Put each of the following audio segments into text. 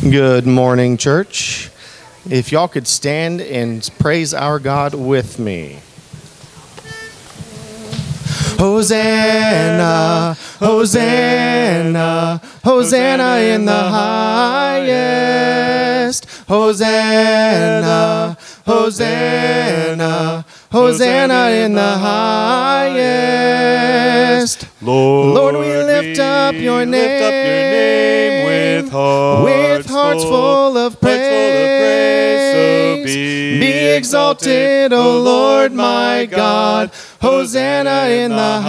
Good morning, church. If y'all could stand and praise our God with me. Hosanna, Hosanna, Hosanna in the highest. Hosanna, Hosanna, Hosanna in the highest. Lord, we lift up your name with hearts full of praise. So be exalted, O Lord my God. Hosanna in the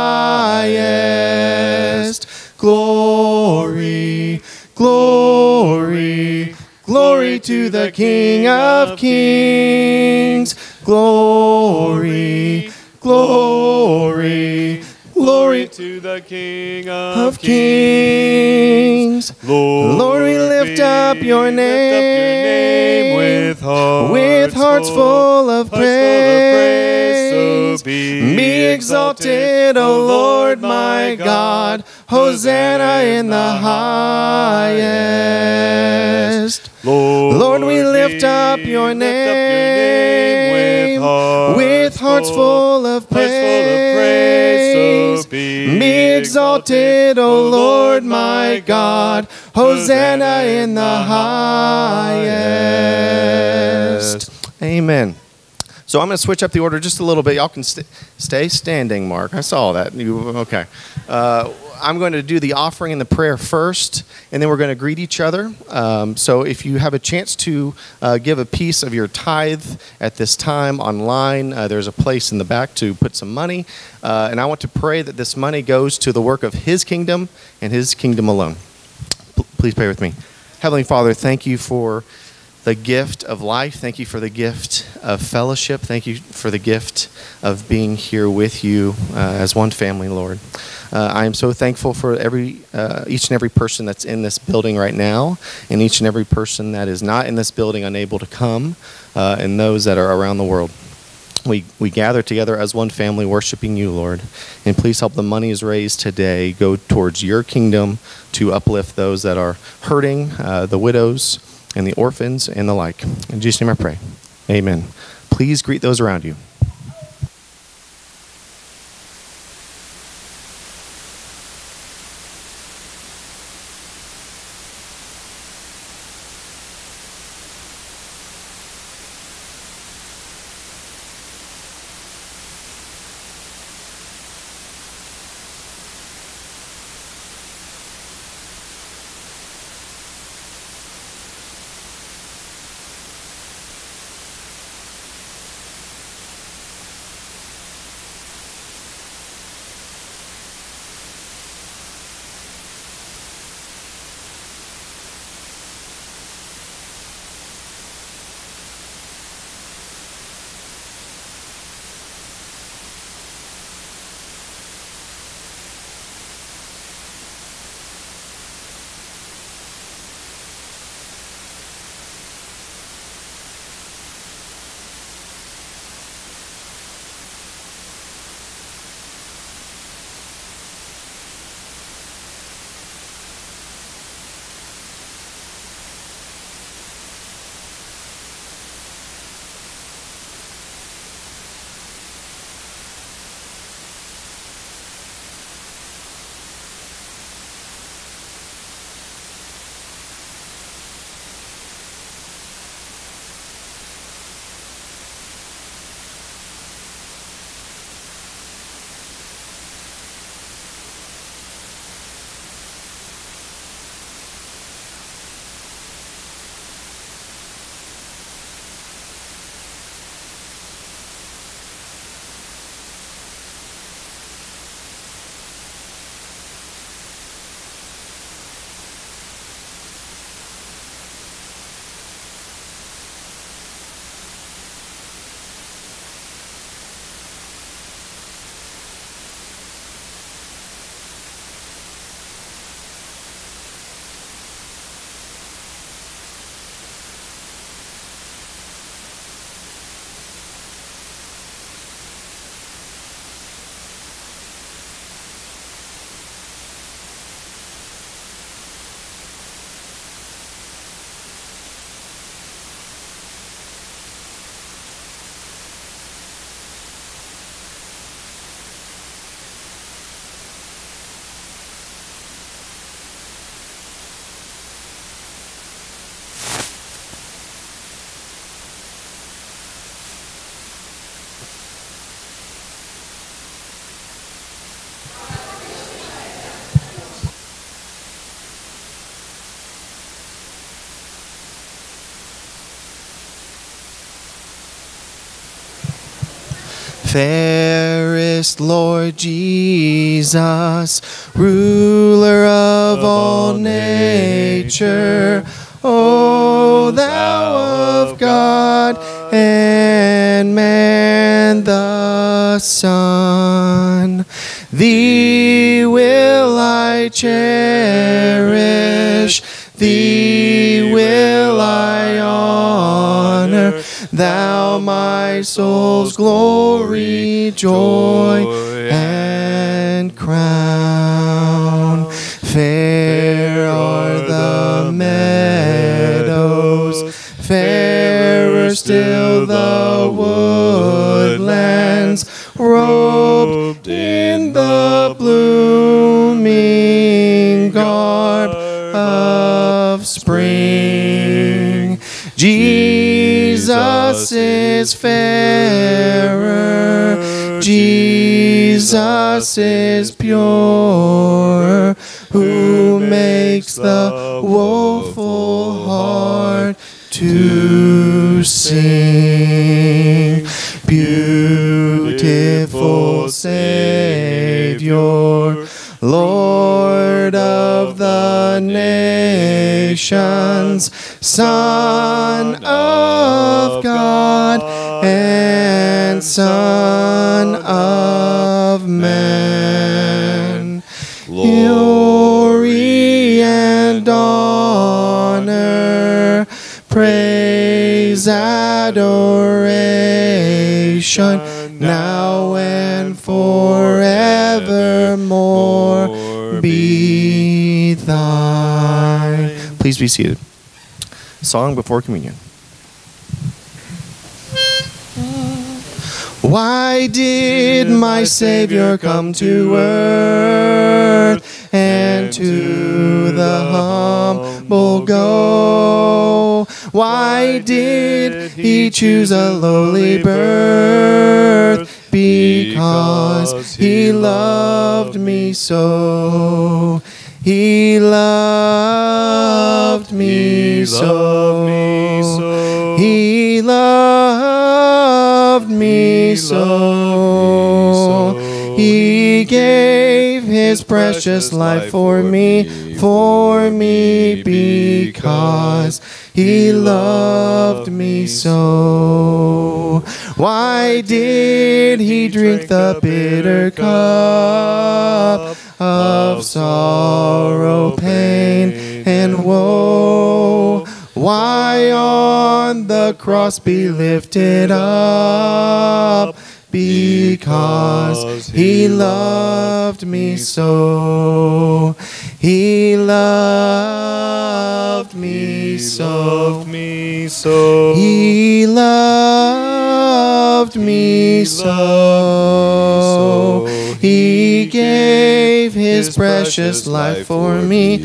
highest. Glory, glory, glory to the King of Kings. Glory, glory, glory to the King of Kings. Lord, we lift up your name with hearts full of praise. So be exalted, O Lord my God. Hosanna in the highest. Lord, we lift up your name with hearts full of praise. Be exalted, O Lord my God. Hosanna in the highest. Amen. So I'm going to switch up the order just a little bit. Y'all can stay standing, Mark. I saw that. Okay. I'm going to do the offering and the prayer first, and then we're going to greet each other. So if you have a chance to give a piece of your tithe at this time online, there's a place in the back to put some money. And I want to pray that this money goes to the work of His kingdom and His kingdom alone. Please pray with me. Heavenly Father, thank you for the gift of life. Thank you for the gift of fellowship. Thank you for the gift of being here with you as one family, Lord. I am so thankful for each and every person that's in this building right now, and each and every person that is not in this building, unable to come, and those that are around the world. We gather together as one family, worshiping you, Lord. And please help the monies raised today go towards your kingdom to uplift those that are hurting, the widows, and the orphans, and the like. In Jesus' name I pray. Amen. Please greet those around you. fairest Lord Jesus, ruler of all nature, O thou of God and man the Son, thee will I cherish, thee will I honor, thou my soul's glory, joy, and crown. Fair are the meadows, fairer still the woodlands, robed in the blooming garb of spring. Jesus is fairer, Jesus is pure, who makes the woeful heart to sing. Beautiful Savior, Lord of the nations, Son of God and Son of man. Glory and honor, praise, adoration, now and forevermore be thine. Please be seated. Song before communion. Why did my Savior come to earth and to the humble go? Why did he choose a lowly birth? Because he loved me so. He loved me so. He loved me so. He gave his precious life for me because he loved me so. Why did he drink the bitter cup of sorrow, pain, and woe? Why on the cross be lifted up? Because he loved me so. He loved me so. He loved me so. He gave his precious life for me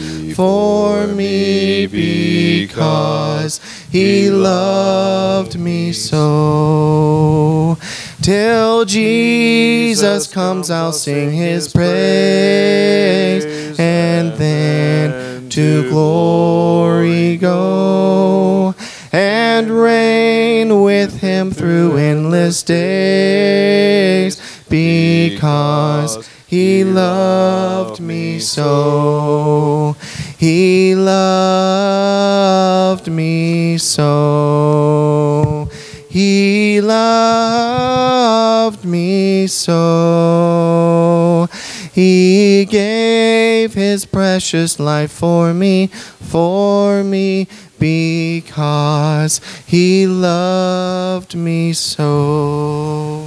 because he loved me so. Till Jesus comes, I'll sing his praise, and then to glory go, and reign with him through endless days, because he loved me so. He loved me so. He loved me so. He gave his precious life for me because he loved me so.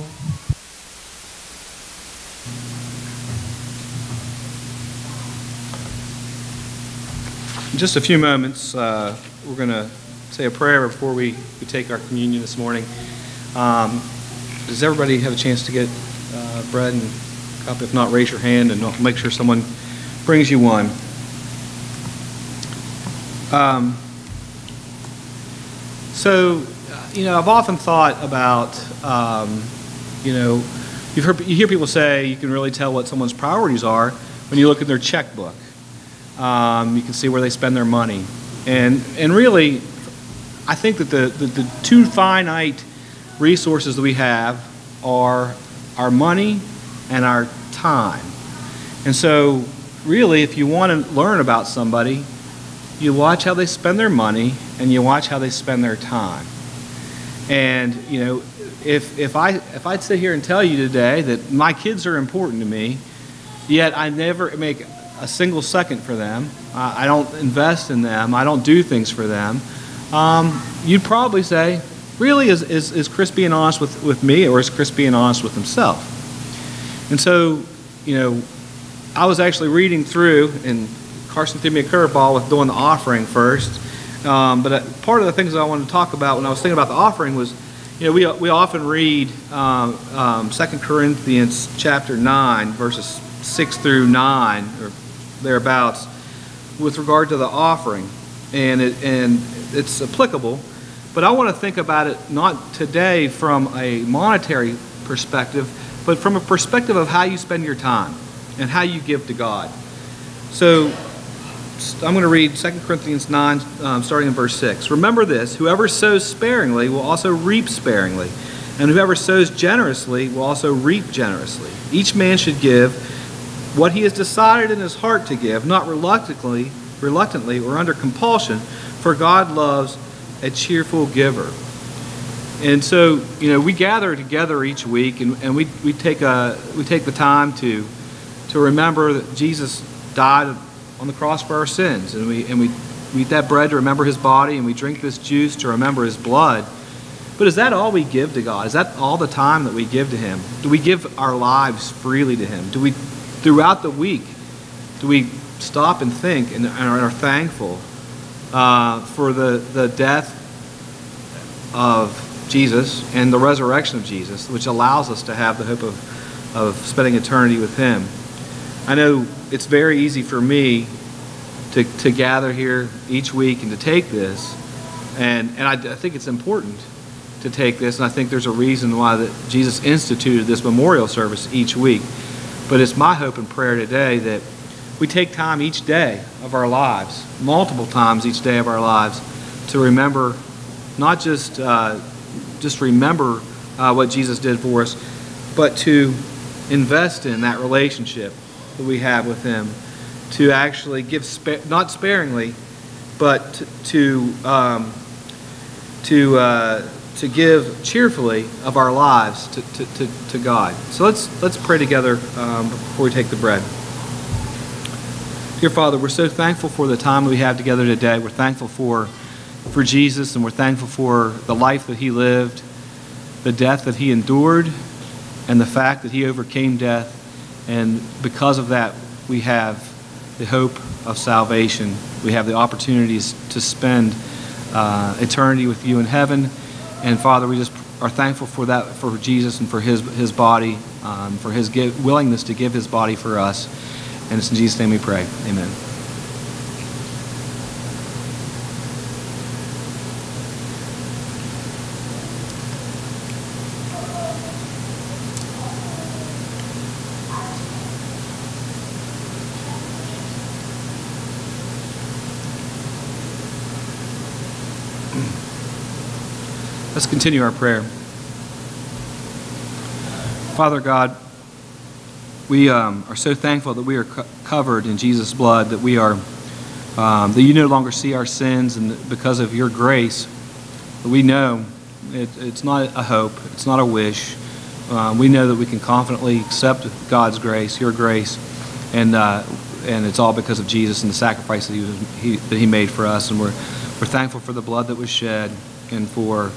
In just a few moments, we're going to say a prayer before we take our communion this morning. Does everybody have a chance to get bread and cup? If not, raise your hand and I'll make sure someone brings you one. I've often thought about, you hear people say you can really tell what someone's priorities are when you look at their checkbook. You can see where they spend their money. And really, I think that the two finite resources that we have are our money and our time. And so, really, if you want to learn about somebody, you watch how they spend their money and you watch how they spend their time. And, you know, if I'd sit here and tell you today that my kids are important to me, yet I never make a single second for them, I don't invest in them, I don't do things for them, you'd probably say, really, is Chris being honest with me, or is Chris being honest with himself? And so, you know, I was actually reading through, and Carson threw me a curveball with doing the offering first. But part of the things that I wanted to talk about when I was thinking about the offering was, you know, we often read 2 Corinthians chapter 9, verses 6 through 9, or thereabouts, with regard to the offering. And it's applicable. But I want to think about it not today from a monetary perspective, but from a perspective of how you spend your time and how you give to God. So I'm going to read 2 Corinthians 9, starting in verse 6. Remember this, whoever sows sparingly will also reap sparingly, and whoever sows generously will also reap generously. Each man should give what he has decided in his heart to give, not reluctantly or under compulsion, for God loves a cheerful giver. And so, you know, we gather together each week, and we take the time to remember that Jesus died on the cross for our sins, and we eat that bread to remember his body, and we drink this juice to remember his blood. But is that all we give to God? Is that all the time that we give to him? Do we give our lives freely to him? Do we, throughout the week, do we stop and think and are thankful for the death of Jesus and the resurrection of Jesus, which allows us to have the hope of spending eternity with him? I know it's very easy for me to gather here each week and to take this, and I think it's important to take this, and I think there's a reason why that Jesus instituted this memorial service each week. But it's my hope and prayer today that we take time each day of our lives, multiple times each day of our lives, to remember, not just remember what Jesus did for us, but to invest in that relationship that we have with him, to actually give not sparingly, but to give cheerfully of our lives to God. So let's pray together before we take the bread. Dear Father, we're so thankful for the time we have together today. We're thankful for Jesus, and we're thankful for the life that he lived, the death that he endured, and the fact that he overcame death. And because of that, we have the hope of salvation. We have the opportunities to spend eternity with you in heaven. And Father, we just are thankful for that, for Jesus and for his body, for his willingness to give his body for us. And it's in Jesus' name we pray. Amen. Let's continue our prayer. Father God, we are so thankful that we are covered in Jesus' blood, that we are, that you no longer see our sins, and because of your grace, we know it's not a hope, it's not a wish. We know that we can confidently accept God's grace, your grace, and it's all because of Jesus and the sacrifice that he made for us. And we're thankful for the blood that was shed, and for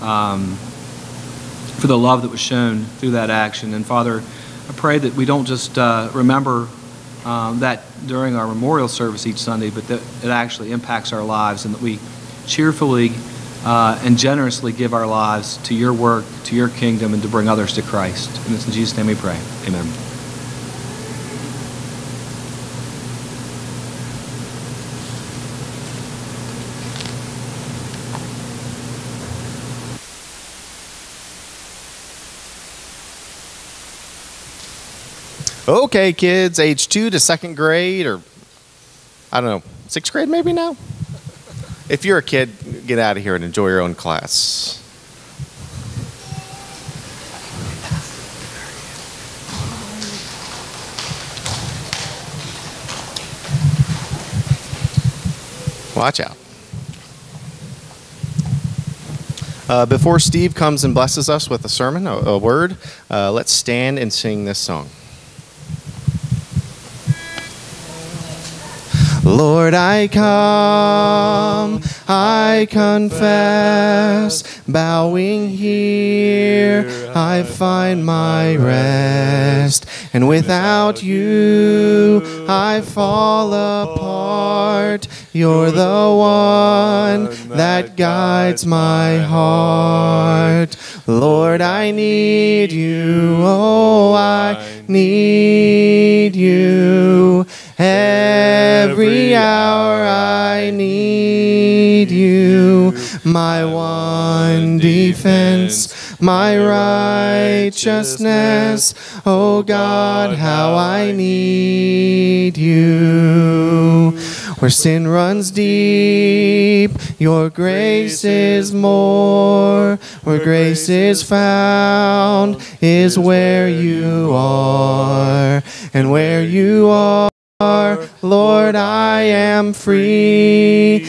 the love that was shown through that action. And Father, I pray that we don't just remember that during our memorial service each Sunday, but that it actually impacts our lives, and that we cheerfully and generously give our lives to your work, to your kingdom, and to bring others to Christ. And it's in Jesus' name we pray. Amen. Okay, kids, age 2 to 2nd grade, or I don't know, 6th grade maybe now? If you're a kid, get out of here and enjoy your own class. Watch out. Before Steve comes and blesses us with a sermon, a word, let's stand and sing this song. Lord, I come, I confess, bowing here, I find my rest, and without you, I fall apart. You're the one that guides my heart. Lord, I need you, oh, I need you. Every hour I need you, my one defense, my righteousness. Oh God, how I need you. Where sin runs deep, your grace is more. Where grace is found is where you are. And where you are, Lord, I am free.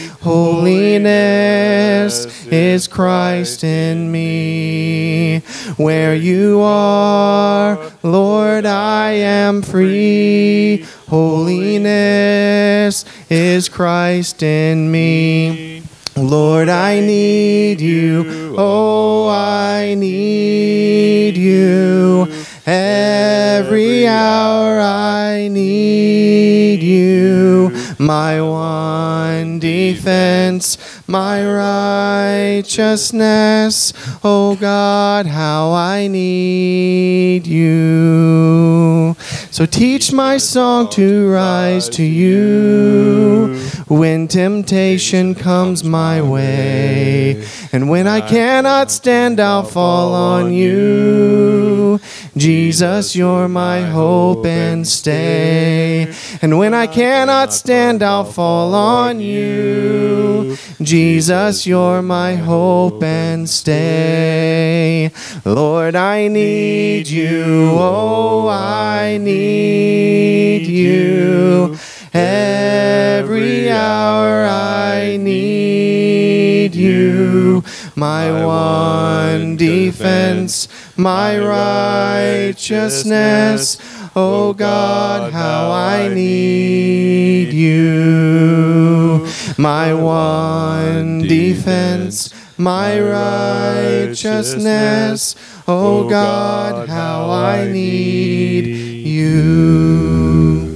Holiness is Christ in me. Where you are, Lord, I am free. Holiness is Christ in me. Lord, I need you. Oh, I need you. Every hour I need you. My one defense, my righteousness. Oh God, how I need you. So teach my song to rise to you when temptation comes my way. And when I cannot stand, I'll fall on you. Jesus, you're my hope and stay. And when I cannot stand, I'll fall on you. Jesus, you're my hope and stay. Lord, I need you. Oh, I need you. Every hour I need you. My one defense, my righteousness. Oh God, how I need you. My one defense, my righteousness. Oh God, how I need you.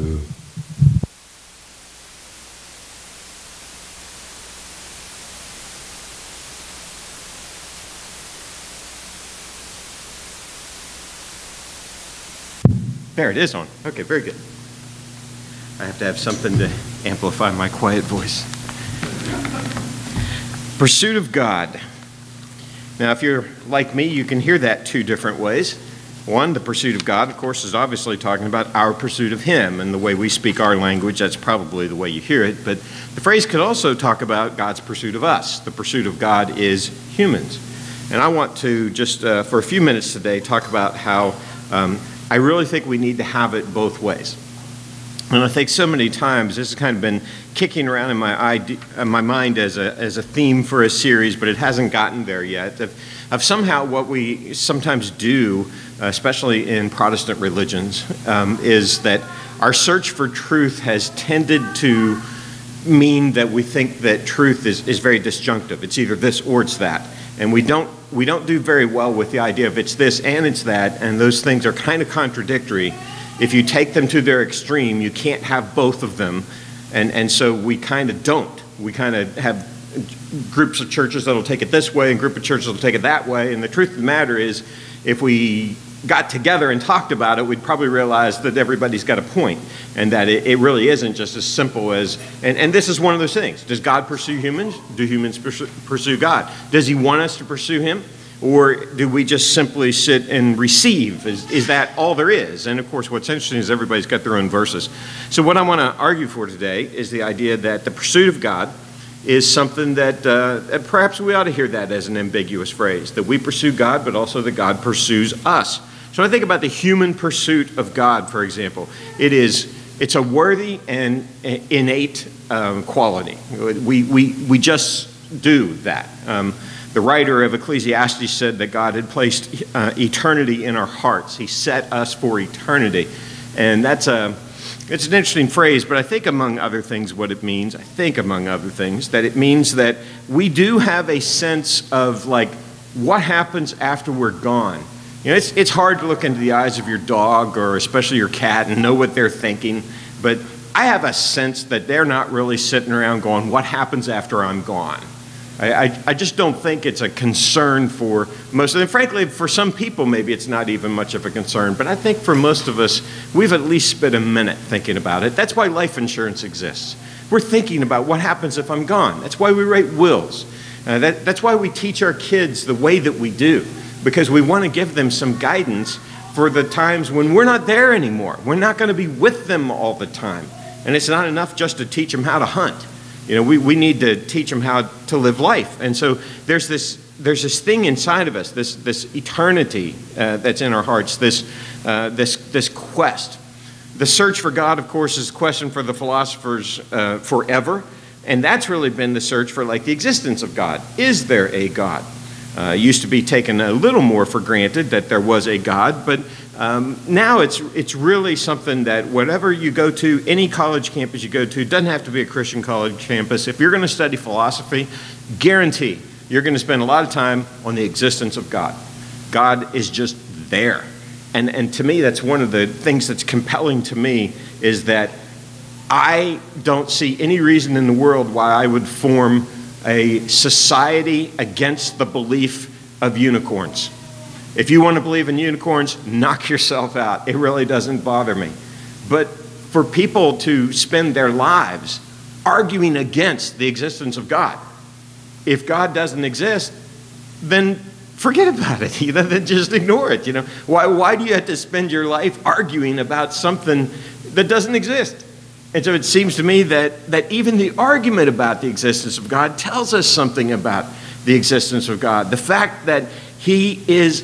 There, it is on. Okay, very good. I have to have something to amplify my quiet voice. Pursuit of God. Now, if you're like me, you can hear that two different ways. One, the pursuit of God, of course, is obviously talking about our pursuit of Him, and the way we speak our language, that's probably the way you hear it. But the phrase could also talk about God's pursuit of us. The pursuit of God is humans. And I want to just, for a few minutes today, talk about how I really think we need to have it both ways. And I think so many times this has kind of been kicking around in my mind as a theme for a series, but it hasn't gotten there yet, of somehow what we sometimes do, especially in Protestant religions, is that our search for truth has tended to mean that we think that truth is very disjunctive. It's either this or it's that. And we don't do very well with the idea of it's this and it's that, and those things are kind of contradictory. If you take them to their extreme, you can't have both of them, and so we kind of don't. We kind of have groups of churches that'll take it this way and group of churches that'll take it that way, and the truth of the matter is, if we got together and talked about it, we'd probably realize that everybody's got a point, and that it really isn't just as simple as, and this is one of those things. Does God pursue humans? Do humans pursue God? Does He want us to pursue Him? Or do we just simply sit and receive? Is that all there is? And of course, what's interesting is everybody's got their own verses. So what I want to argue for today is the idea that the pursuit of God is something that perhaps we ought to hear that as an ambiguous phrase, that we pursue God, but also that God pursues us. So I think about the human pursuit of God, for example. It is It's a worthy and innate quality. We just do that. The writer of Ecclesiastes said that God had placed eternity in our hearts. He set us for eternity. And it's an interesting phrase, but I think among other things what it means, that it means that we do have a sense of like what happens after we're gone. You know, it's hard to look into the eyes of your dog or especially your cat and know what they're thinking, but I have a sense that they're not really sitting around going, what happens after I'm gone? I just don't think it's a concern for most of them. Frankly, for some people, maybe it's not even much of a concern. But I think for most of us, we've at least spent a minute thinking about it. That's why life insurance exists. We're thinking about what happens if I'm gone. That's why we write wills. That's why we teach our kids the way that we do, because we want to give them some guidance for the times when we're not there anymore. We're not going to be with them all the time. And it's not enough just to teach them how to hunt. You know, we need to teach them how to live life. And so there's this thing inside of us, this eternity that's in our hearts, this quest. The search for God, of course, is a question for the philosophers forever. And that's really been the search for like the existence of God. Is there a God? It used to be taken a little more for granted that there was a God, but now it's really something that whatever you go to, any college campus you go to, doesn't have to be a Christian college campus. If you're going to study philosophy, guarantee you're going to spend a lot of time on the existence of God. God is just there. And to me, that's one of the things that's compelling to me is that I don't see any reason in the world why I would form a society against the belief of unicorns. If you want to believe in unicorns, knock yourself out. It really doesn't bother me. But for people to spend their lives arguing against the existence of God, if God doesn't exist, then forget about it. Then just ignore it. You know, why do you have to spend your life arguing about something that doesn't exist? And so it seems to me that even the argument about the existence of God tells us something about the existence of God. The fact that he is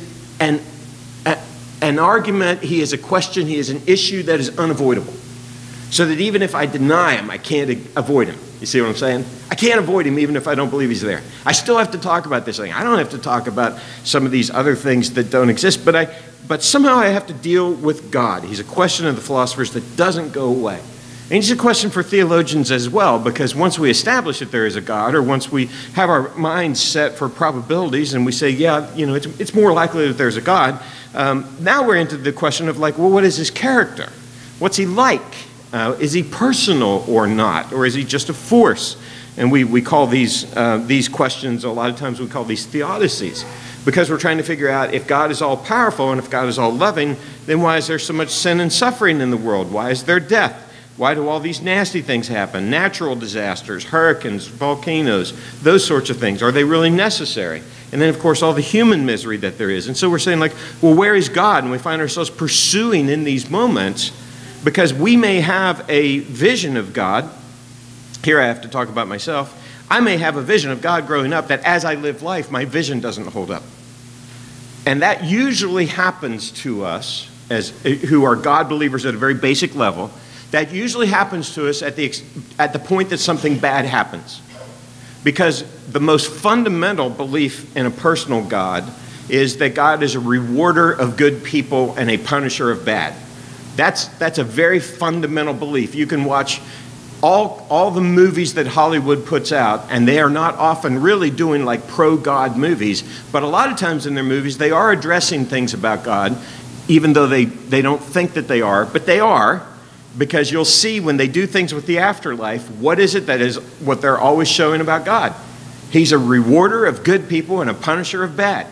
an argument, he is a question, he is an issue that is unavoidable. So that even if I deny him, I can't avoid him. You see what I'm saying? I can't avoid him even if I don't believe he's there. I still have to talk about this thing. I don't have to talk about some of these other things that don't exist, but somehow I have to deal with God. He's a question of the philosophers that doesn't go away. And it's a question for theologians as well, because once we establish that there is a God, or once we have our minds set for probabilities and we say, yeah, you know, it's more likely that there's a God, now we're into the question of like, well, what is his character? What's he like? Is he personal or not? Or is he just a force? And we call these questions, a lot of times we call these theodicies, because we're trying to figure out if God is all powerful and if God is all loving, then why is there so much sin and suffering in the world? Why is there death? Why do all these nasty things happen? Natural disasters, hurricanes, volcanoes, those sorts of things. Are they really necessary? And then, of course, all the human misery that there is. And so we're saying, like, well, where is God? And we find ourselves pursuing in these moments because we may have a vision of God. Here I have to talk about myself. I may have a vision of God growing up that as I live life, my vision doesn't hold up. And that usually happens to us as who are God believers at a very basic level. That usually happens to us at the point that something bad happens. Because the most fundamental belief in a personal God is that God is a rewarder of good people and a punisher of bad. That's a very fundamental belief. You can watch all the movies that Hollywood puts out, and they are not often really doing like pro-God movies, but a lot of times in their movies they are addressing things about God, even though they don't think that they are, but they are. Because you'll see when they do things with the afterlife, what is it that is what they're always showing about God? He's a rewarder of good people and a punisher of bad.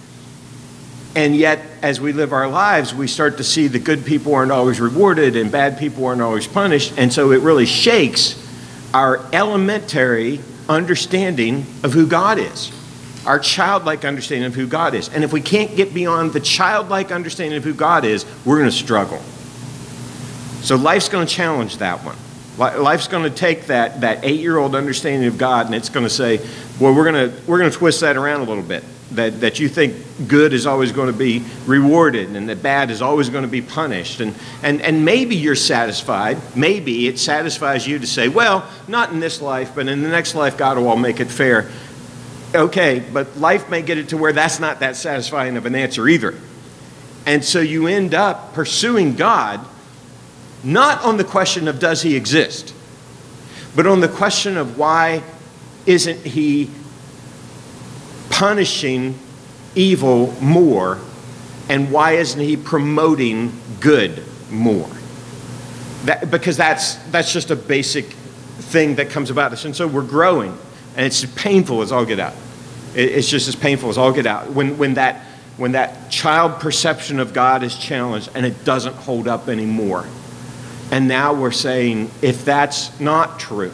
And yet, as we live our lives, we start to see that good people aren't always rewarded and bad people aren't always punished. And so it really shakes our elementary understanding of who God is, our childlike understanding of who God is. And if we can't get beyond the childlike understanding of who God is, we're going to struggle. So life's going to challenge that one. Life's going to take that 8-year-old understanding of God, and it's going to say, well, we're going to twist that around a little bit. that you think good is always going to be rewarded and that bad is always going to be punished. And maybe you're satisfied. Maybe it satisfies you to say, well, not in this life, but in the next life, God will make it fair. Okay, but life may get it to where that's not that satisfying of an answer either. And so you end up pursuing God, not on the question of does he exist, but on the question of why isn't he punishing evil more, and why isn't he promoting good more? Because that's just a basic thing that comes about us. And so we're growing, and it's painful as all get out. It's just as painful as all get out. When that child perception of God is challenged and it doesn't hold up anymore. And now we're saying, if that's not true,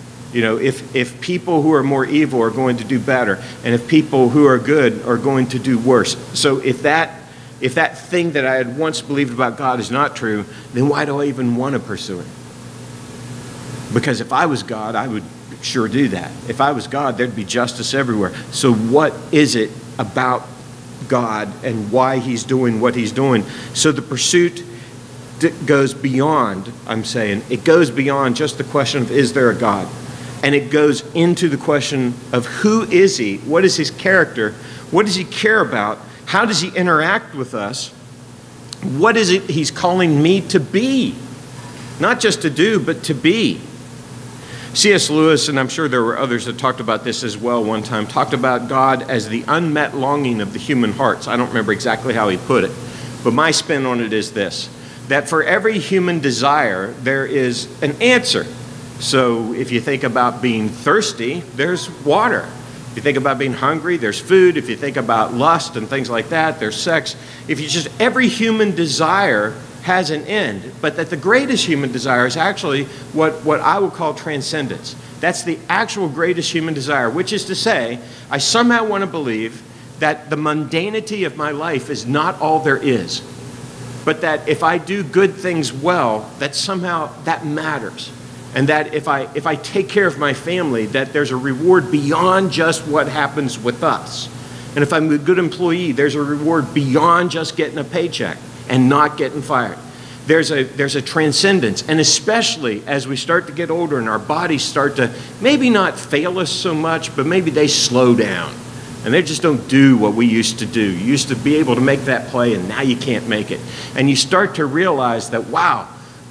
if people who are more evil are going to do better, and if people who are good are going to do worse. So if that thing that I had once believed about God is not true, then why do I even want to pursue it? Because if I was God, I would sure do that. If I was God, there'd be justice everywhere. So what is it about God and why he's doing what he's doing? So the pursuit goes beyond, I'm saying, it goes beyond just the question of is there a God? And it goes into the question of who is he? What is his character? What does he care about? How does he interact with us? What is it he's calling me to be? Not just to do, but to be. C.S. Lewis, and I'm sure there were others that talked about this as well one time, talked about God as the unmet longing of the human hearts. I don't remember exactly how he put it, but my spin on it is this, that for every human desire, there is an answer. So if you think about being thirsty, there's water. If you think about being hungry, there's food. If you think about lust and things like that, there's sex. Every human desire has an end, but that the greatest human desire is actually what I would call transcendence. That's the actual greatest human desire, which is to say, I somehow want to believe that the mundanity of my life is not all there is, but that if I do good things well, that somehow that matters. And that if I take care of my family, that there's a reward beyond just what happens with us. And if I'm a good employee, there's a reward beyond just getting a paycheck and not getting fired. There's a transcendence, and especially as we start to get older and our bodies start to maybe not fail us so much, but maybe they slow down and they just don't do what we used to do. You used to be able to make that play, and now you can't make it. And you start to realize that, wow,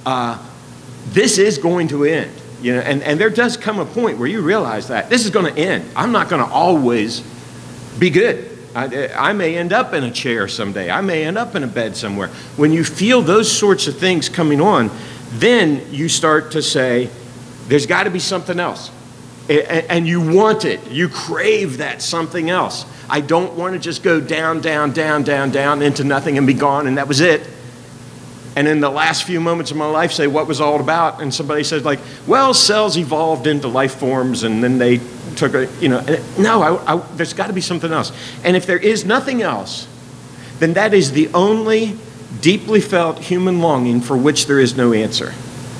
this is going to end. And there does come a point where you realize that this is going to end. I'm not going to always be good. I may end up in a chair someday. I may end up in a bed somewhere. When you feel those sorts of things coming on, then you start to say, there's got to be something else. And you want it. You crave that something else. I don't want to just go down, down, down, down, down into nothing and be gone, and that was it. And in the last few moments of my life, say what was all about, and somebody says like, well, cells evolved into life forms, and then they took a, no, there's got to be something else. And if there is nothing else, then that is the only deeply felt human longing for which there is no answer.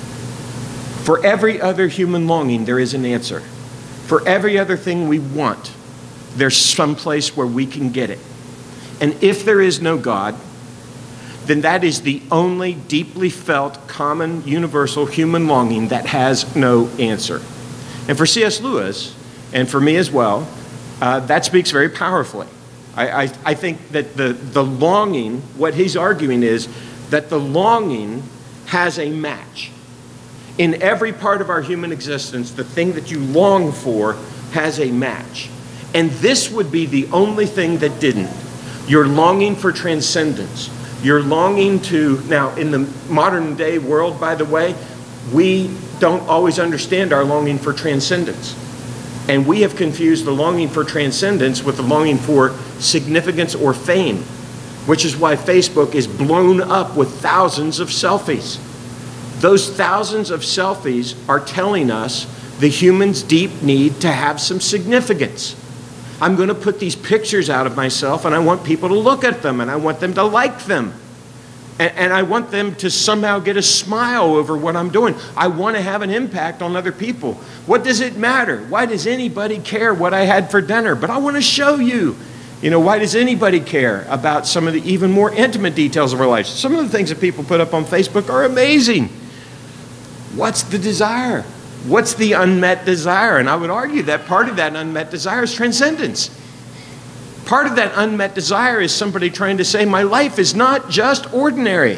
For every other human longing, there is an answer. For every other thing we want, there's some place where we can get it. And if there is no God, then that is the only deeply felt, common, universal human longing that has no answer. And for C.S. Lewis, and for me as well, that speaks very powerfully. I think that the longing, what he's arguing is that the longing has a match. In every part of our human existence, the thing that you long for has a match. And this would be the only thing that didn't. Your longing for transcendence. You're longing to, now in the modern day world, by the way, we don't always understand our longing for transcendence. And we have confused the longing for transcendence with the longing for significance or fame, which is why Facebook is blown up with thousands of selfies. Those thousands of selfies are telling us the human's deep need to have some significance. I'm going to put these pictures out of myself, and I want people to look at them, and I want them to like them. And I want them to somehow get a smile over what I'm doing. I want to have an impact on other people. What does it matter? Why does anybody care what I had for dinner? But I want to show you. You know, why does anybody care about some of the even more intimate details of our lives? Some of the things that people put up on Facebook are amazing. What's the desire? What's the unmet desire? And I would argue that part of that unmet desire is transcendence. Part of that unmet desire is somebody trying to say, my life is not just ordinary.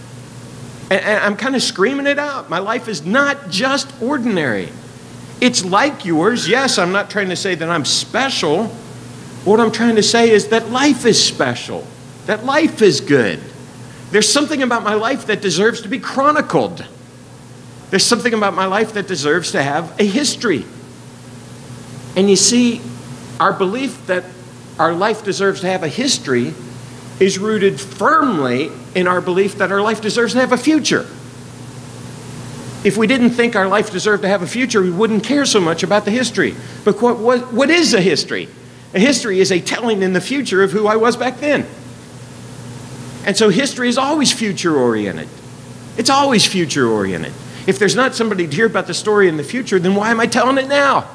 And I'm kind of screaming it out. My life is not just ordinary. It's like yours. Yes, I'm not trying to say that I'm special. What I'm trying to say is that life is special, that life is good. There's something about my life that deserves to be chronicled. There's something about my life that deserves to have a history. And you see, our belief that our life deserves to have a history is rooted firmly in our belief that our life deserves to have a future. If we didn't think our life deserved to have a future, we wouldn't care so much about the history. But what is a history? A history is a telling in the future of who I was back then. And so history is always future-oriented. It's always future-oriented. If there's not somebody to hear about the story in the future, then why am I telling it now?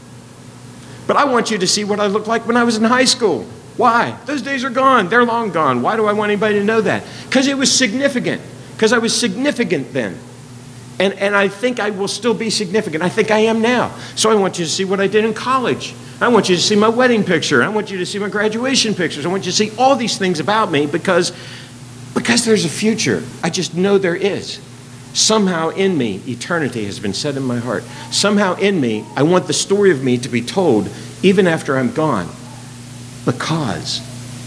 But I want you to see what I looked like when I was in high school. Why? Those days are gone. They're long gone. Why do I want anybody to know that? Because it was significant. Because I was significant then. And I think I will still be significant. I think I am now. So I want you to see what I did in college. I want you to see my wedding picture. I want you to see my graduation pictures. I want you to see all these things about me because there's a future. I just know there is. Somehow in me, eternity has been set in my heart. Somehow in me, I want the story of me to be told even after I'm gone. Because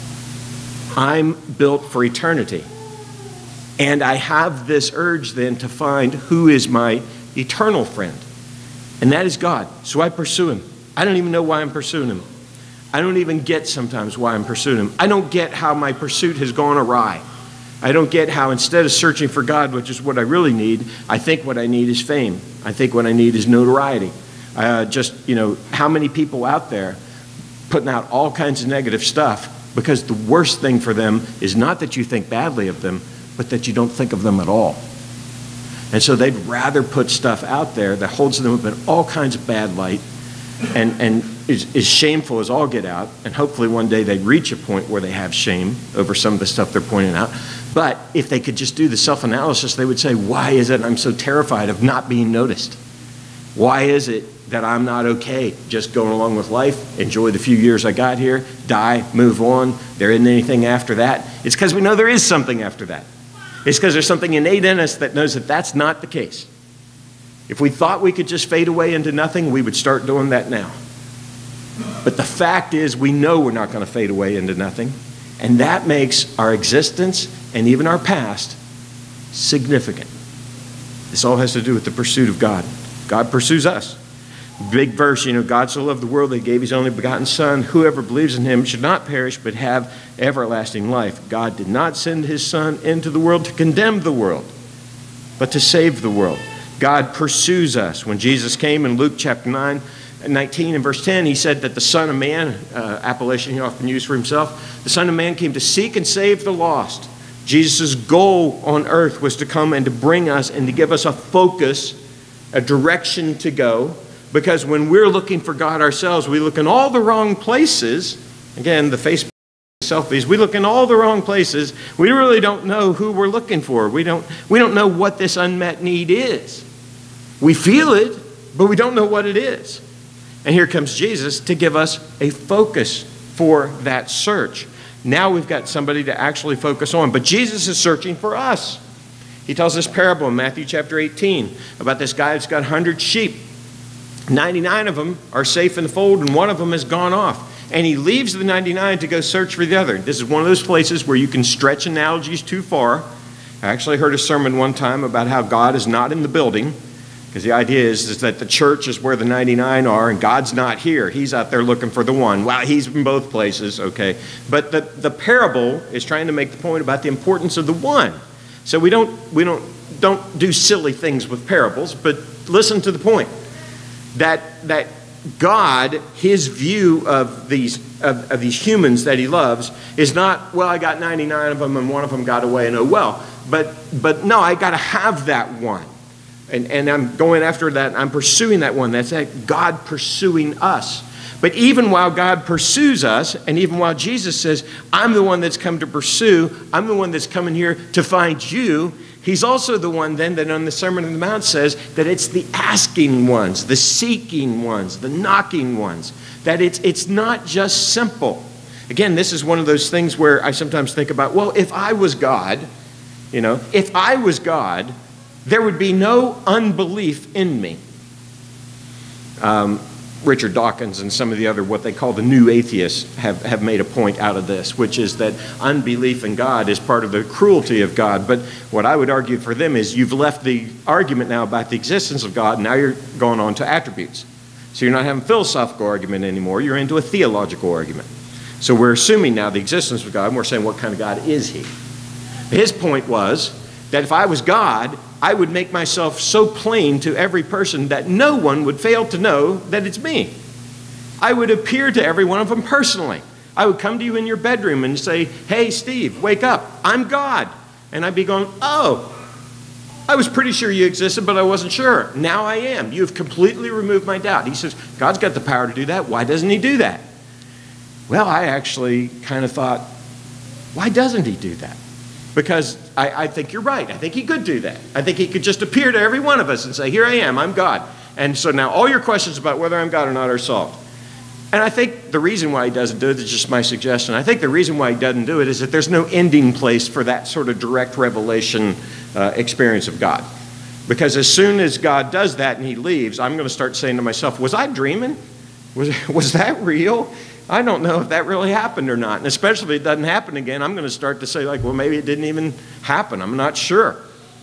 I'm built for eternity. And I have this urge then to find who is my eternal friend. And that is God. So I pursue him. I don't even know why I'm pursuing him. I don't even get sometimes why I'm pursuing him. I don't get how my pursuit has gone awry. I don't get how instead of searching for God, which is what I really need, I think what I need is fame. I think what I need is notoriety. How many people out there putting out all kinds of negative stuff because the worst thing for them is not that you think badly of them, but that you don't think of them at all. And so they'd rather put stuff out there that holds them up in all kinds of bad light and is shameful as all get out. And hopefully one day they reach a point where they have shame over some of the stuff they're pointing out. But if they could just do the self-analysis, they would say, why is it I'm so terrified of not being noticed? Why is it that I'm not okay just going along with life, enjoy the few years I got here, die, move on, there isn't anything after that? It's because we know there is something after that. It's because there's something innate in us that knows that that's not the case. If we thought we could just fade away into nothing, we would start doing that now. But the fact is, we know we're not going to fade away into nothing. And that makes our existence and even our past significant. This all has to do with the pursuit of God. God pursues us. Big verse, God so loved the world that he gave his only begotten Son. Whoever believes in him should not perish but have everlasting life. God did not send his Son into the world to condemn the world, but to save the world. God pursues us. When Jesus came in Luke chapter 19 and verse 10, he said that the Son of Man, appellation he often used for himself, the Son of Man came to seek and save the lost. Jesus' goal on earth was to come and to bring us and to give us a focus, a direction to go. Because when we're looking for God ourselves, we look in all the wrong places. Again, the Facebook selfies, we look in all the wrong places. We really don't know who we're looking for. We don't know what this unmet need is. We feel it, but we don't know what it is. And here comes Jesus to give us a focus for that search. Now we've got somebody to actually focus on. But Jesus is searching for us. He tells this parable in Matthew chapter 18 about this guy that's got 100 sheep. 99 of them are safe in the fold, and one of them has gone off. And he leaves the 99 to go search for the other. This is one of those places where you can stretch analogies too far. I actually heard a sermon one time about how God is not in the building, because the idea is that the church is where the 99 are, and God's not here. He's out there looking for the one. Well, he's in both places, okay. But the parable is trying to make the point about the importance of the one. So we don't do silly things with parables, but listen to the point. That God, his view of these humans that he loves is not, well, I got 99 of them and one of them got away and oh well. But no, I got to have that one. And I'm going after that. I'm pursuing that one. That's that God pursuing us. But even while God pursues us, and even while Jesus says, I'm the one that's come to pursue, I'm the one that's coming here to find you, he's also the one then that on the Sermon on the Mount says that it's the asking ones, the seeking ones, the knocking ones, that it's not just simple. Again, this is one of those things where I sometimes think about, well, if I was God, if I was God, there would be no unbelief in me. Richard Dawkins and some of the other, what they call the new atheists, have made a point out of this, which is that unbelief in God is part of the cruelty of God. But what I would argue for them is you've left the argument now about the existence of God, and now you're going on to attributes. So you're not having a philosophical argument anymore, you're into a theological argument. So we're assuming now the existence of God, and we're saying what kind of God is he? His point was that if I was God, I would make myself so plain to every person that no one would fail to know that it's me. I would appear to every one of them personally. I would come to you in your bedroom and say, hey, Steve, wake up. I'm God. And I'd be going, oh, I was pretty sure you existed, but I wasn't sure. Now I am. You've completely removed my doubt. He says, God's got the power to do that. Why doesn't he do that? Well, I actually kind of thought, why doesn't he do that? Because I think you're right. I think he could do that. I think he could just appear to every one of us and say, here I am, I'm God. And so now all your questions about whether I'm God or not are solved. And I think the reason why he doesn't do it is just my suggestion. I think the reason why he doesn't do it is that there's no ending place for that sort of direct revelation experience of God. Because as soon as God does that and he leaves, I'm going to start saying to myself, was I dreaming? Was that real? I don't know if that really happened or not. And especially if it doesn't happen again, I'm going to start to say, like, well, maybe it didn't even happen. I'm not sure.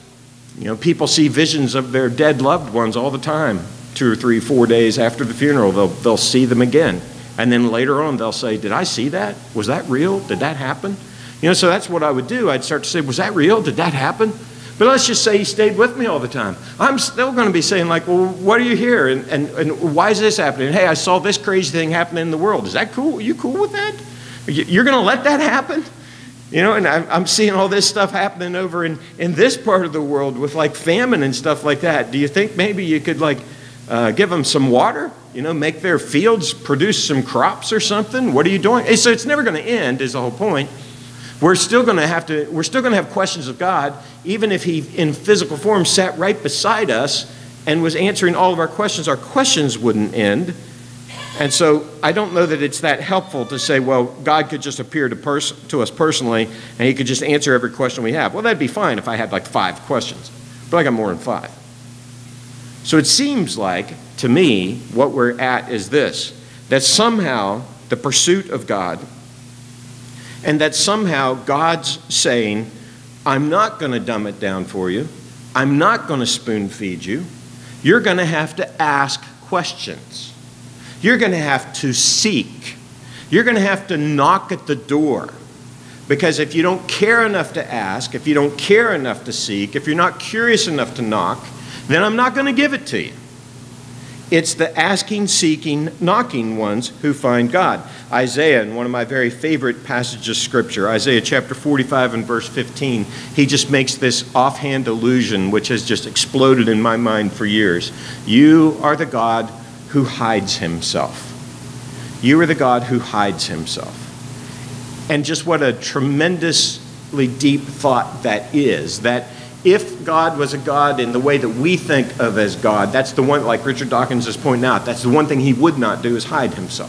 People see visions of their dead loved ones all the time. 2 or 3, 4 days after the funeral, they'll see them again. And then later on, they'll say, did I see that? Was that real? Did that happen? So that's what I would do. I'd start to say, was that real? Did that happen? But let's just say he stayed with me all the time. I'm still going to be saying, like, well, what are you here? And why is this happening? Hey, I saw this crazy thing happening in the world. Is that cool? Are you cool with that? You're going to let that happen? And I'm seeing all this stuff happening over in this part of the world with, like, famine and stuff like that. Do you think maybe you could, like, give them some water? Make their fields produce some crops or something? What are you doing? So it's never going to end, is the whole point. We're still going to have questions of God, even if he, in physical form, sat right beside us and was answering all of our questions wouldn't end. And so I don't know that it's that helpful to say, well, God could just appear to us personally and he could just answer every question we have. Well, that'd be fine if I had like 5 questions, but I got more than 5. So it seems like, to me, what we're at is this, that somehow the pursuit of God, and that somehow God's saying, I'm not going to dumb it down for you. I'm not going to spoon feed you. You're going to have to ask questions. You're going to have to seek. You're going to have to knock at the door. Because if you don't care enough to ask, if you don't care enough to seek, if you're not curious enough to knock, then I'm not going to give it to you. It's the asking, seeking, knocking ones who find God. Isaiah, in one of my very favorite passages of Scripture, Isaiah chapter 45 and verse 15, he just makes this offhand allusion which has just exploded in my mind for years. You are the God who hides himself. You are the God who hides himself. And just what a tremendously deep thought that is, that if God was a God in the way that we think of as God, that's the one, like Richard Dawkins is pointing out, that's the one thing he would not do is hide himself.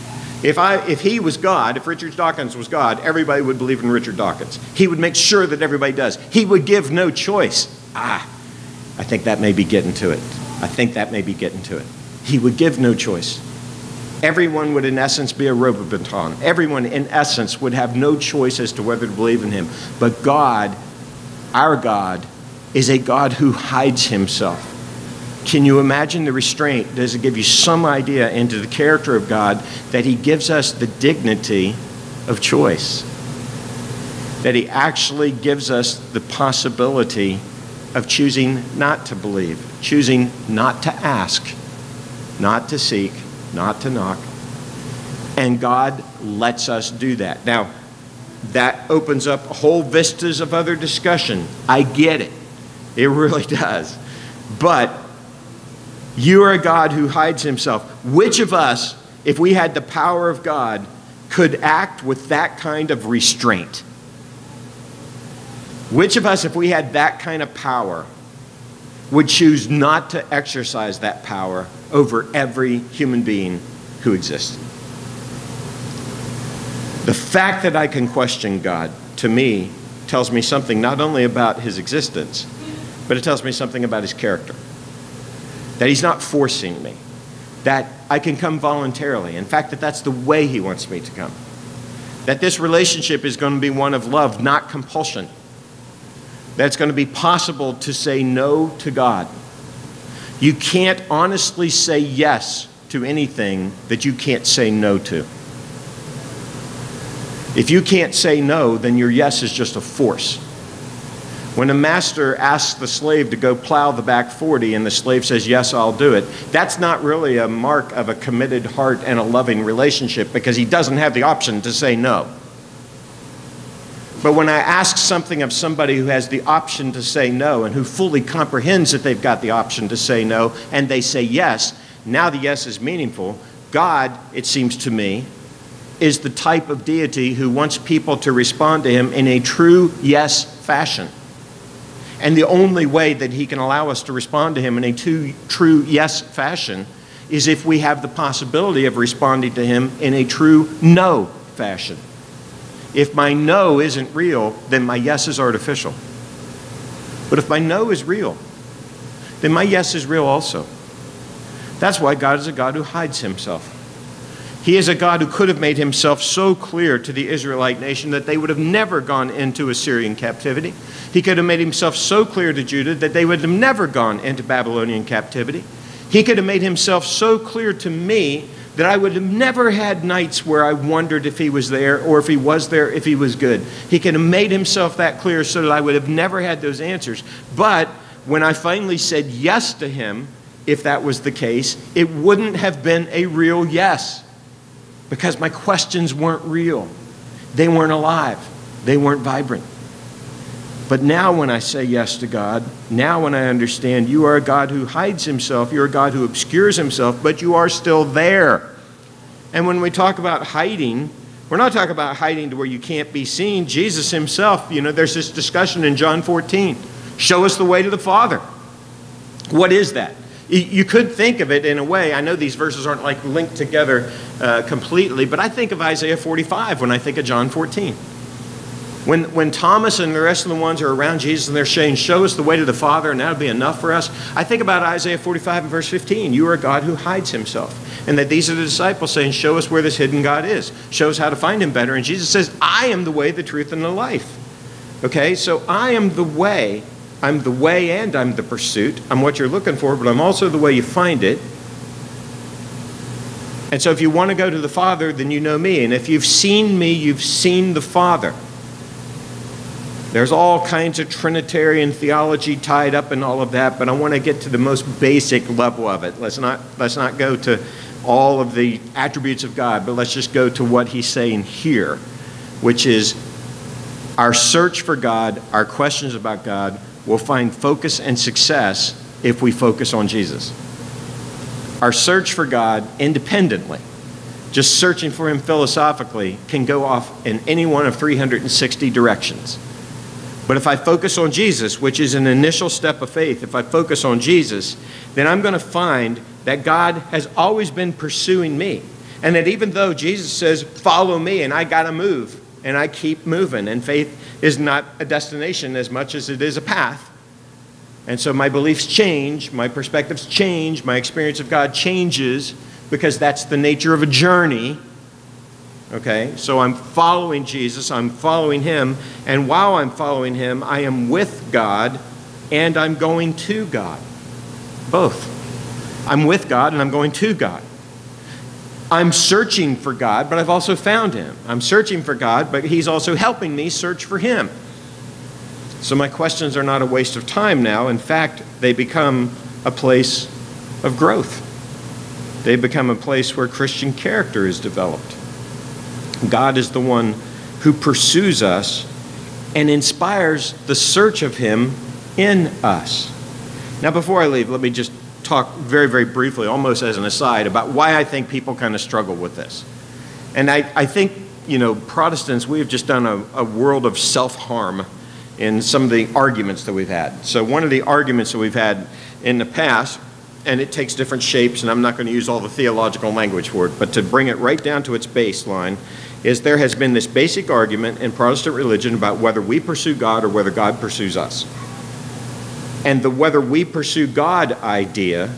If he was God, if Richard Dawkins was God, everybody would believe in Richard Dawkins. He would make sure that everybody does. He would give no choice. I think that may be getting to it. I think that may be getting to it. He would give no choice. Everyone would in essence be a Robobaton. Everyone in essence would have no choice as to whether to believe in him. But God, our God, is a God who hides himself. Can you imagine the restraint? Does it give you some idea into the character of God that he gives us the dignity of choice? That he actually gives us the possibility of choosing not to believe, choosing not to ask, not to seek, not to knock. And God lets us do that. Now, that opens up whole vistas of other discussion. I get it. It really does. But you are a God who hides himself. Which of us if we had the power of God, could act with that kind of restraint? Which of us, if we had that kind of power, would choose not to exercise that power over every human being who exists? The fact that I can question God, to me, tells me something not only about his existence, but it tells me something about his character. That he's not forcing me. That I can come voluntarily. In fact, that's the way he wants me to come. That this relationship is going to be one of love, not compulsion. That it's going to be possible to say no to God. You can't honestly say yes to anything that you can't say no to. If you can't say no, then your yes is just a force. When a master asks the slave to go plow the back 40 and the slave says, yes, I'll do it, that's not really a mark of a committed heart and a loving relationship, because he doesn't have the option to say no. But when I ask something of somebody who has the option to say no and who fully comprehends that they've got the option to say no and they say yes, now the yes is meaningful. God, it seems to me, is the type of deity who wants people to respond to him in a true yes fashion. And the only way that he can allow us to respond to him in a true yes fashion is if we have the possibility of responding to him in a true no fashion. If my no isn't real, then my yes is artificial. But if my no is real, then my yes is real also. That's why God is a God who hides himself. He is a God who could have made himself so clear to the Israelite nation that they would have never gone into Assyrian captivity. He could have made himself so clear to Judah that they would have never gone into Babylonian captivity. He could have made himself so clear to me that I would have never had nights where I wondered if he was there, or if he was there, if he was good. He could have made himself that clear so that I would have never had those answers. But when I finally said yes to him, if that was the case, it wouldn't have been a real yes. Because my questions weren't real. They weren't alive. They weren't vibrant. But now when I say yes to God, now when I understand you are a God who hides himself, you're a God who obscures himself, but you are still there. And when we talk about hiding, we're not talking about hiding to where you can't be seen. Jesus himself, there's this discussion in John 14. Show us the way to the Father. What is that? You could think of it in a way, I know these verses aren't like linked together completely, but I think of Isaiah 45 when I think of John 14. When Thomas and the rest of the ones are around Jesus and they're saying, show us the way to the Father and that'll be enough for us, I think about Isaiah 45 and verse 15. You are a God who hides himself. And that these are the disciples saying, show us where this hidden God is. Show us how to find him better. And Jesus says, I am the way, the truth, and the life. Okay, so I am the way. I'm the way and I'm the pursuit. I'm what you're looking for, but I'm also the way you find it. And so if you want to go to the Father, then you know me. And if you've seen me, you've seen the Father. There's all kinds of Trinitarian theology tied up in all of that, but I want to get to the most basic level of it. Let's not go to all of the attributes of God, but let's just go to what he's saying here, which is our search for God, our questions about God, will find focus and success if we focus on Jesus. Our search for God independently, just searching for him philosophically, can go off in any one of 360 directions. But if I focus on Jesus, which is an initial step of faith, if I focus on Jesus, then I'm going to find that God has always been pursuing me. And that even though Jesus says, follow me, and I got to move, and I keep moving, and faith is not a destination as much as it is a path. And so my beliefs change, my perspectives change, my experience of God changes, because that's the nature of a journey. Okay, so I'm following Jesus, I'm following him, and while I'm following him, I am with God, and I'm going to God. Both. I'm with God, and I'm going to God. I'm searching for God, but I've also found him. I'm searching for God, but he's also helping me search for him. So my questions are not a waste of time now. In fact, they become a place of growth. They become a place where Christian character is developed. God is the one who pursues us and inspires the search of him in us. Now, before I leave, let me just talk very, very briefly, almost as an aside, about why I think people kind of struggle with this. And I think, Protestants, we have just done a world of self-harm in some of the arguments that we've had. So one of the arguments that we've had in the past, and it takes different shapes, and I'm not going to use all the theological language for it, but to bring it right down to its baseline, is there has been this basic argument in Protestant religion about whether we pursue God or whether God pursues us. And the whether we pursue God idea,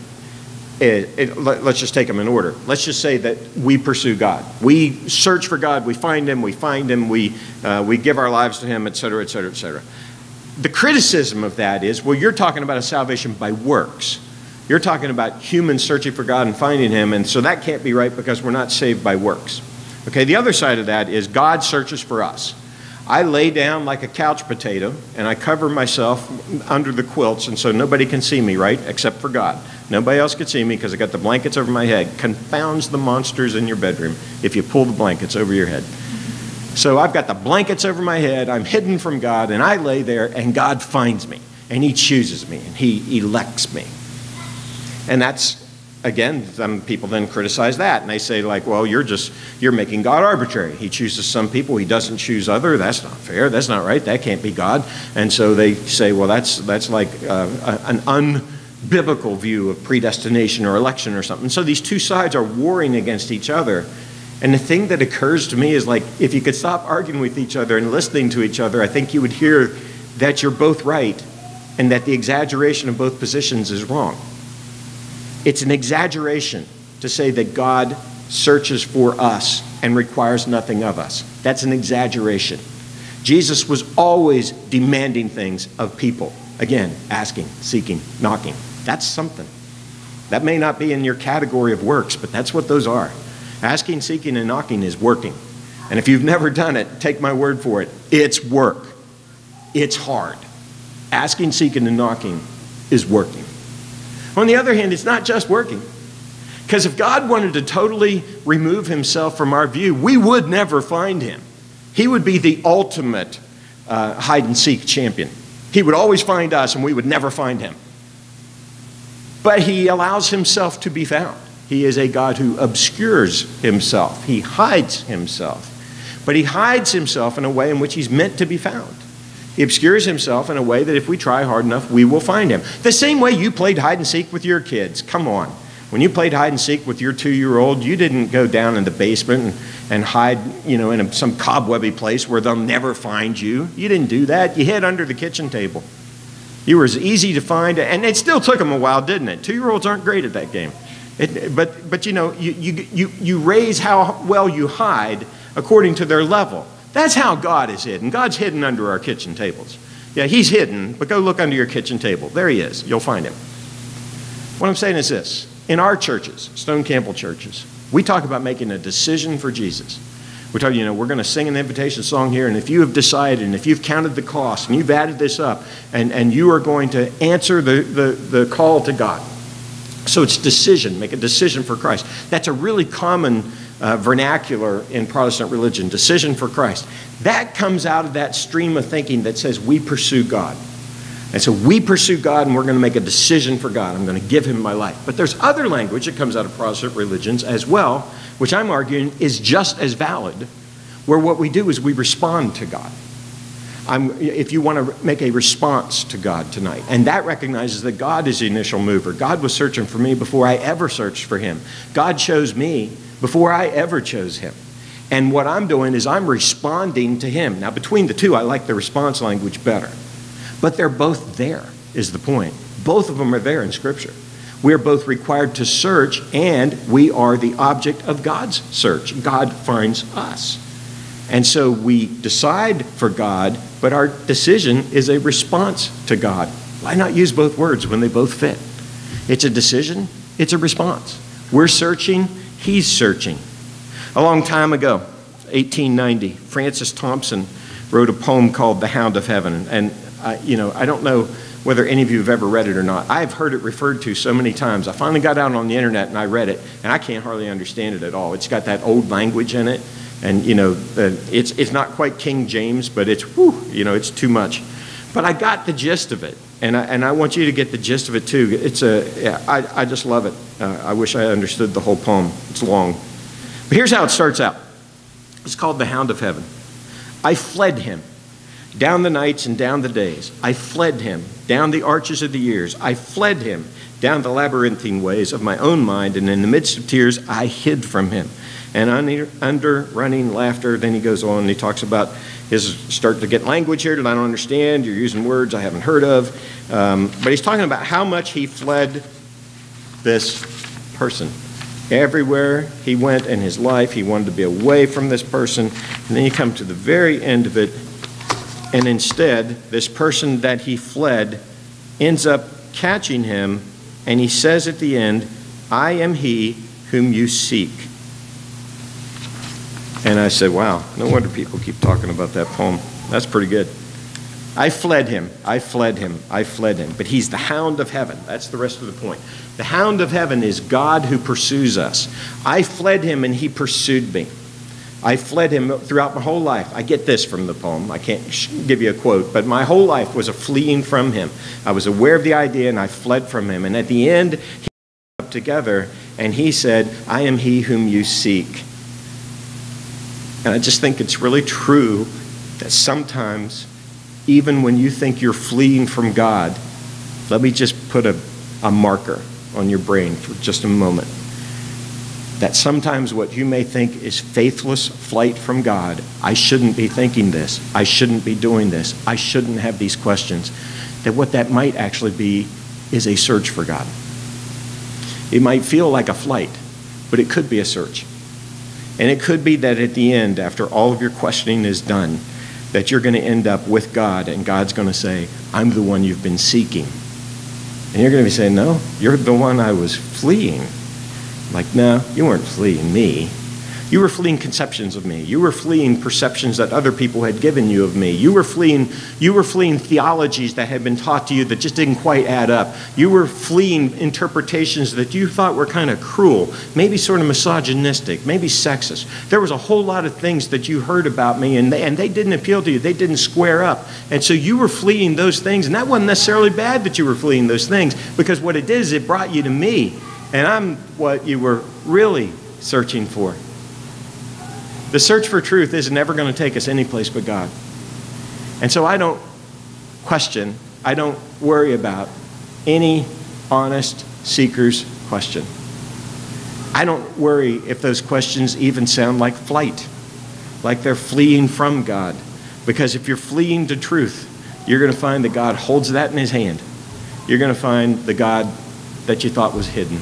let's just take them in order. Let's just say that we pursue God. We search for God, we find Him, we give our lives to Him, et cetera, et cetera, et cetera. The criticism of that is, well, you're talking about a salvation by works. You're talking about humans searching for God and finding Him, and so that can't be right because we're not saved by works. Okay, the other side of that is God searches for us. I lay down like a couch potato, and I cover myself under the quilts, and so nobody can see me, right, except for God. Nobody else can see me because I got the blankets over my head. Confounds the monsters in your bedroom if you pull the blankets over your head. So I've got the blankets over my head, I'm hidden from God, and I lay there, and God finds me, and He chooses me, and He elects me. And that's, again, some people then criticize that, and they say, like, well, you're making God arbitrary. He chooses some people, He doesn't choose other. That's not fair. That's not right. That can't be God. And so they say, well, that's like an unbiblical view of predestination or election or something. So these two sides are warring against each other. And the thing that occurs to me is, like, if you could stop arguing with each other and listening to each other, I think you would hear that you're both right and that the exaggeration of both positions is wrong. It's an exaggeration to say that God searches for us and requires nothing of us. That's an exaggeration. Jesus was always demanding things of people. Again, asking, seeking, knocking. That's something. That may not be in your category of works, but that's what those are. Asking, seeking, and knocking is working. And if you've never done it, take my word for it. It's work. It's hard. Asking, seeking, and knocking is working. On the other hand, it's not just working. Because if God wanted to totally remove Himself from our view, we would never find Him. He would be the ultimate hide-and-seek champion. He would always find us, and we would never find Him. But He allows Himself to be found. He is a God who obscures Himself. He hides Himself. But He hides Himself in a way in which He's meant to be found. He obscures Himself in a way that if we try hard enough, we will find Him. The same way you played hide and seek with your kids. Come on. When you played hide and seek with your 2-year-old, you didn't go down in the basement and hide, in some cobwebby place where they'll never find you. You didn't do that. You hid under the kitchen table. You were as easy to find, and it still took them a while, didn't it? 2-year-olds aren't great at that game. But you raise how well you hide according to their level. That's how God is hidden. God's hidden under our kitchen tables. Yeah, He's hidden, but go look under your kitchen table. There He is. You'll find Him. What I'm saying is this. In our churches, Stone Campbell churches, we talk about making a decision for Jesus. We talk, we're going to sing an invitation song here, and if you have decided, and if you've counted the cost, and you've added this up, and you are going to answer the call to God. So it's decision. Make a decision for Christ. That's a really common vernacular in Protestant religion, decision for Christ. That comes out of that stream of thinking that says we pursue God. And so we pursue God, and we're going to make a decision for God. I'm going to give Him my life. But there's other language that comes out of Protestant religions as well, which I'm arguing is just as valid, where what we do is we respond to God. If you want to make a response to God tonight, and that recognizes that God is the initial mover. God was searching for me before I ever searched for Him. God chose me before I ever chose Him. And what I'm doing is I'm responding to Him. Now, between the two, I like the response language better. But they're both there, is the point. Both of them are there in Scripture. We are both required to search, and we are the object of God's search. God finds us. And so we decide for God, but our decision is a response to God. Why not use both words when they both fit? It's a decision, it's a response. We're searching, He's searching. A long time ago, 1890, Francis Thompson wrote a poem called The Hound of Heaven. And, I don't know whether any of you have ever read it or not. I've heard it referred to so many times. I finally got out on the internet and I read it, and I can't hardly understand it at all. It's got that old language in it. And, it's not quite King James, but it's too much. But I got the gist of it. And I want you to get the gist of it too. I just love it. I wish I understood the whole poem. It's long. But here's how it starts out. It's called The Hound of Heaven. I fled him down the nights and down the days. I fled him down the arches of the years. I fled him down the labyrinthine ways of my own mind, and in the midst of tears, I hid from him. And under running laughter, then he goes on and he talks about his start to get language here that I don't understand. You're using words I haven't heard of. But he's talking about how much he fled this person. Everywhere he went in his life, he wanted to be away from this person. And then you come to the very end of it, and instead, this person that he fled ends up catching him, and he says at the end, I am he whom you seek. And I said, wow, no wonder people keep talking about that poem. That's pretty good. I fled him, I fled him, I fled him. But he's the hound of heaven. That's the rest of the point. The hound of heaven is God who pursues us. I fled him and he pursued me. I fled him throughout my whole life. I get this from the poem. I can't give you a quote, but my whole life was a fleeing from him. I was aware of the idea and I fled from him. And at the end, he up together and he said, I am he whom you seek. And I just think it's really true that sometimes, even when you think you're fleeing from God, let me just put a marker on your brain for just a moment. That sometimes what you may think is faithless flight from God, I shouldn't be thinking this, I shouldn't be doing this, I shouldn't have these questions, that what that might actually be is a search for God. It might feel like a flight, but it could be a search. And it could be that at the end, after all of your questioning is done, that you're going to end up with God, and God's going to say, I'm the one you've been seeking. And you're going to be saying, no, you're the one I was fleeing. Like, no, you weren't fleeing me. You were fleeing conceptions of me. You were fleeing perceptions that other people had given you of me. You were fleeing theologies that had been taught to you that just didn't quite add up. You were fleeing interpretations that you thought were kind of cruel, maybe sort of misogynistic, maybe sexist. There was a whole lot of things that you heard about me, and they didn't appeal to you. They didn't square up. And so you were fleeing those things, and that wasn't necessarily bad that you were fleeing those things, because what it did is it brought you to me, and I'm what you were really searching for. The search for truth is never going to take us any place but God. And so I don't question, I don't worry about any honest seeker's question. I don't worry if those questions even sound like flight, like they're fleeing from God. Because if you're fleeing to truth, you're going to find that God holds that in his hand. You're going to find the God that you thought was hidden.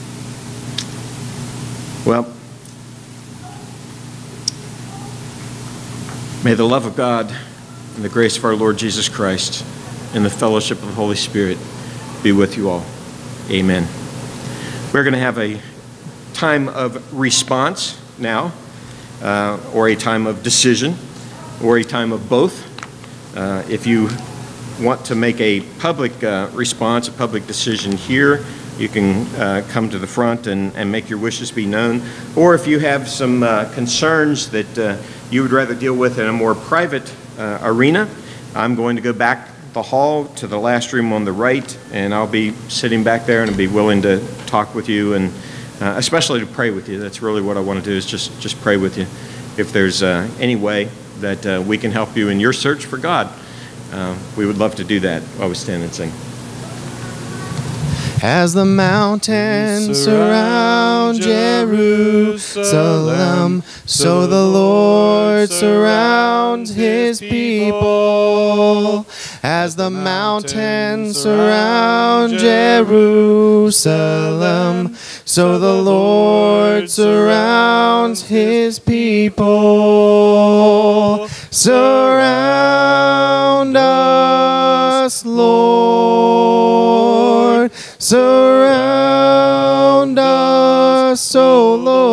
Well, may the love of God and the grace of our Lord Jesus Christ and the fellowship of the Holy Spirit be with you all. Amen. We're going to have a time of response now, or a time of decision, or a time of both. If you want to make a public response, a public decision here, you can come to the front and make your wishes be known. Or if you have some concerns that you would rather deal with in a more private arena, I'm going to go back the hall to the last room on the right, and I'll be sitting back there and I'll be willing to talk with you, and especially to pray with you. That's really what I want to do, is just pray with you. If there's any way that we can help you in your search for God, we would love to do that while we stand and sing. As the mountains surround Jerusalem, so the Lord surrounds his people. As the mountains surround Jerusalem, so the Lord surrounds his people. Surround us, Lord. Surround us, O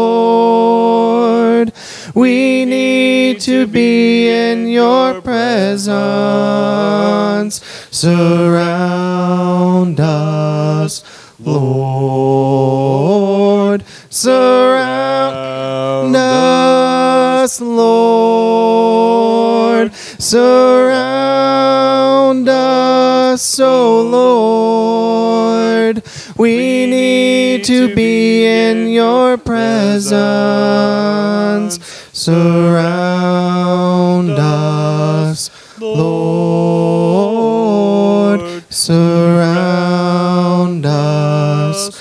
Lord. We need to be in your presence. Surround us, Lord. Surround us, Lord. Surround us, O to be in your presence. Surround us, Lord. Surround us,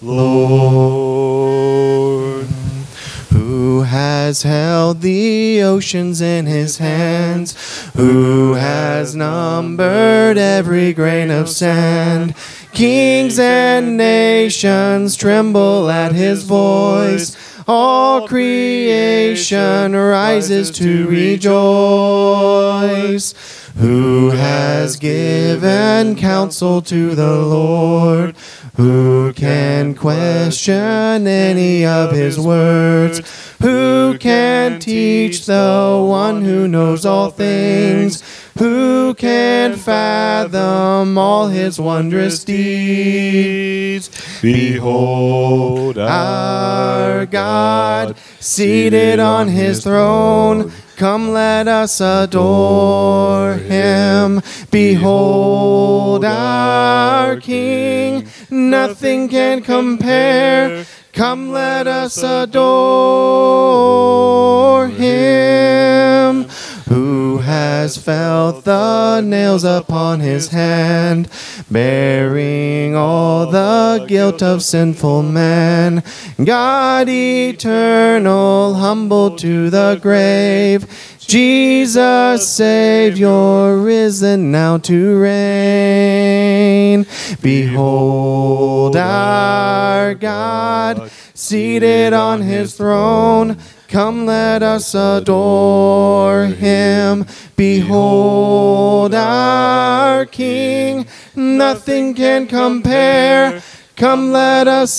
Lord. Who has held the oceans in his hands? Who has numbered every grain of sand? Kings and nations tremble at his voice. All creation rises to rejoice. Who has given counsel to the Lord? Who can question any of his words? Who can teach the one who knows all things? Who can fathom all his wondrous deeds? Behold our God, seated on his throne. Come, let us adore him. Behold our King, nothing can compare. Come, let us adore him. Who has felt the nails upon his hand, bearing all the guilt of sinful man? God eternal, humbled to the grave, Jesus Savior, risen now to reign. Behold our God, seated on his throne. Come, let us adore him. Behold our King, nothing can compare. Come, let us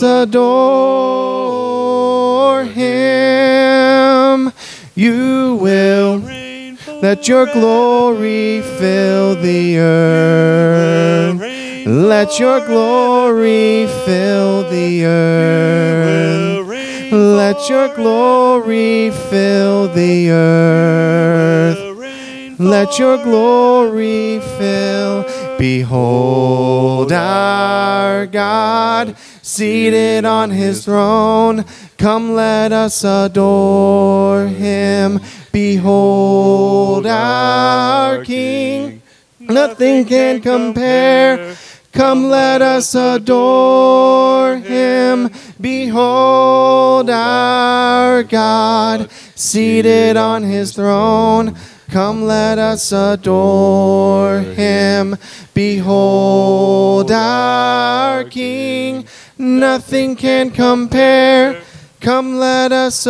adore him. You will let your glory fill the earth. Let your glory fill the earth. Let your glory fill the earth. Let your glory fill. Behold our God, seated on his throne. Come, let us adore him. Behold our King, nothing can compare. Come, let us adore him. Behold our God, seated on his throne. Come, let us adore him. Behold our King, nothing can compare. Come, let us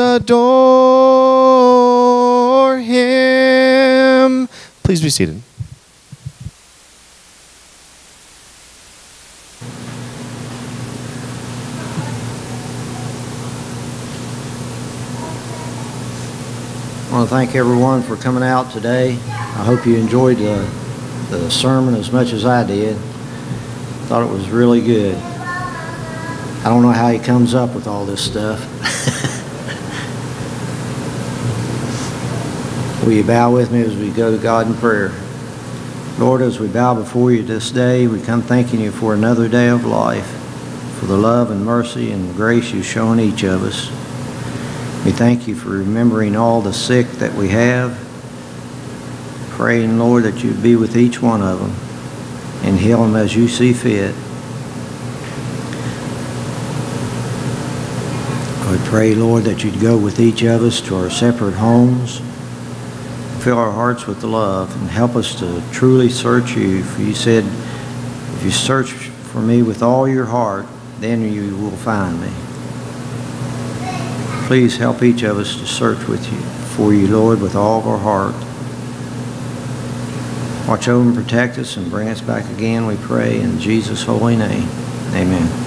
adore him. Please be seated. I want to thank everyone for coming out today. I hope you enjoyed the sermon as much as I did. Thought it was really good. I don't know how he comes up with all this stuff. Will you bow with me as we go to God in prayer? Lord, as we bow before you this day, we come thanking you for another day of life, for the love and mercy and grace you've shown each of us. We thank you for remembering all the sick that we have. Praying, Lord, that you'd be with each one of them and heal them as you see fit. I pray, Lord, that you'd go with each of us to our separate homes. Fill our hearts with love and help us to truly search you. For you said, if you search for me with all your heart, then you will find me. Please help each of us to search for you, Lord, with all of our heart. Watch over and protect us and bring us back again, we pray, in Jesus' holy name. Amen.